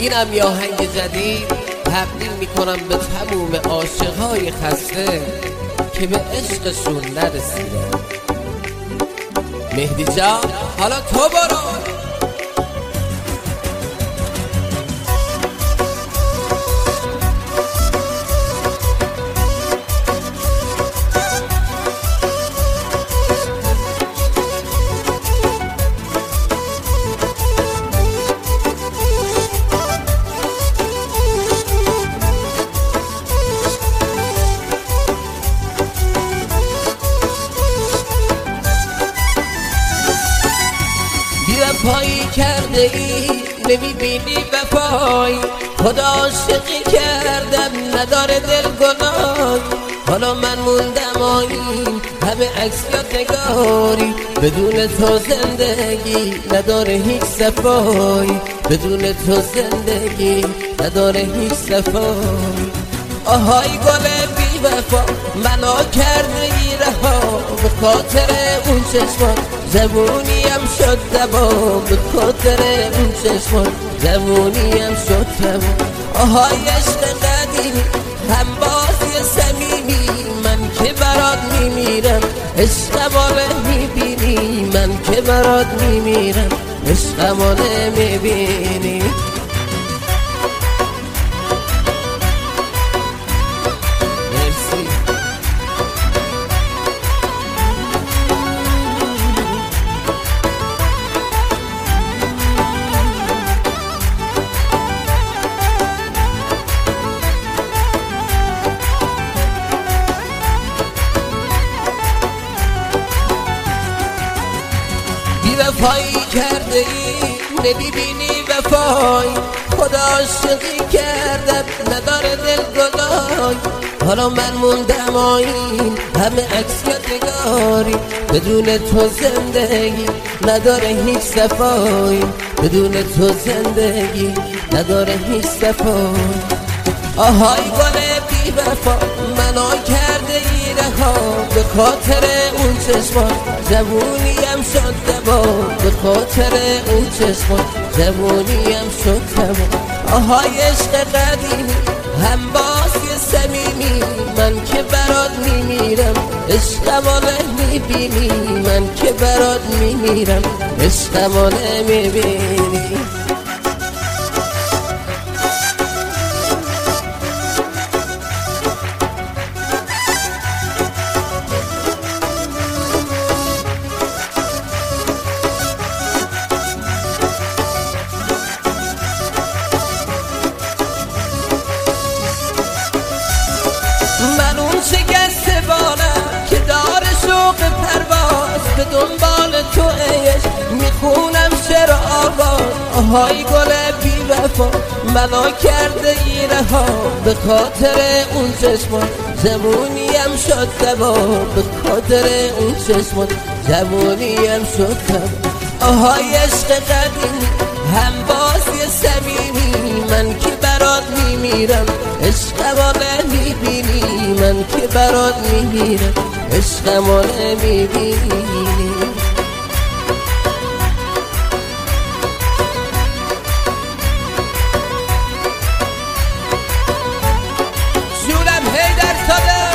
اینم یه آهنگ جدید تقدیم میکنم به تموم عاشقهای خسته که به عشقشون نرسیدن. مهدی جان حالا تو برو. وفایی کرده ای نمیبینی وفایی، خدا عاشقی کردم نداره دل گناهی. حالا من موندم آیین همه عکس یادگاری، بدون تو زندگی نداره هیچ صفایی، بدون تو زندگی نداره هیچ صفایی. آهای گل بی وفا منو کرده ای رها، به خاطر اون چشمان زبونیم شد دبا، به خاطر اون چشمان زبونیم شد دبا. آهای عشق قدیمی هم بازی صمیمی، من که برات میمیرم عشقمو نمیبینی، من که برات میمیرم عشقمو نمیبینی. وفایی کرده ای نمیبینی وفایی، خدا عاشقی کردم نداره دل گناهی. حالا من موندم آیین همه عکس یادگاری، بدون تو زندگی نداره هیچ صفایی، بدون تو زندگی نداره هیچ صفایی. آهای گل بی وفا منو کرده ای رها، به خاطر اون چشمان زبونیم شد دبا، به خاطر اون چشمان زبونیم شد دبا. آهای عشق قدیمی هم بازی صمیمی، من که برات میمیرم عشقمو نمیبینی، من که برات میمیرم عشقمو نمیبینی. من اون شکسته بالم که داره شوق پرواز، به دنبال تو عشق میخونم شعر آواز. آهای گل بی وفا منو کرده ای رها، به خاطر اون چشمان زبونیم شد دبا، به خاطر اون چشمان زبونیم شد دبا. آهای عشق قدیمی هم بازی صمیمی، من که برات میمیرم عشقمو نمیبینی، من که برات میمیرم عشقمو نمیبینی. جونم حیدر ساده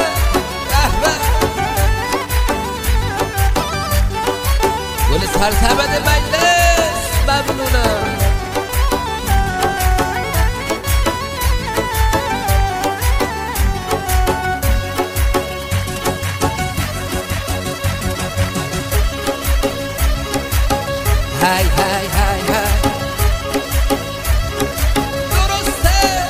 گل سرسبد مجلس ممنونم. های های های های درسته.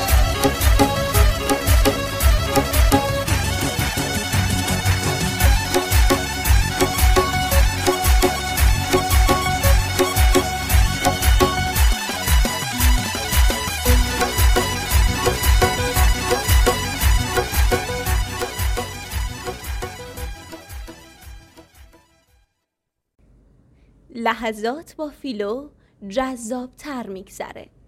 لحظات با فیلو جذاب تر میگذره.